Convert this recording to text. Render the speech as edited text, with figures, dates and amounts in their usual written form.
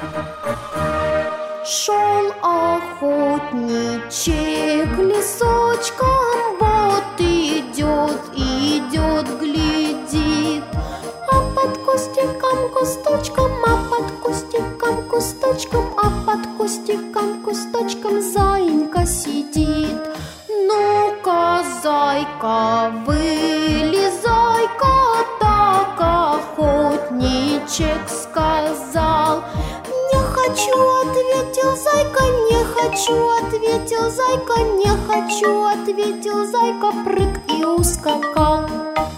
Шел охотничек лесочком, вот идет, идет, глядит. А под кустиком, кусточком, а под кустиком, кусточком, а под кустиком, кусточком заинька сидит. Ну-ка, зайка, вылезай-ка, так охотничек сказал. Не хочу, ответил зайка, не хочу, ответил зайка, не хочу, ответил зайка, прыг и ускакал.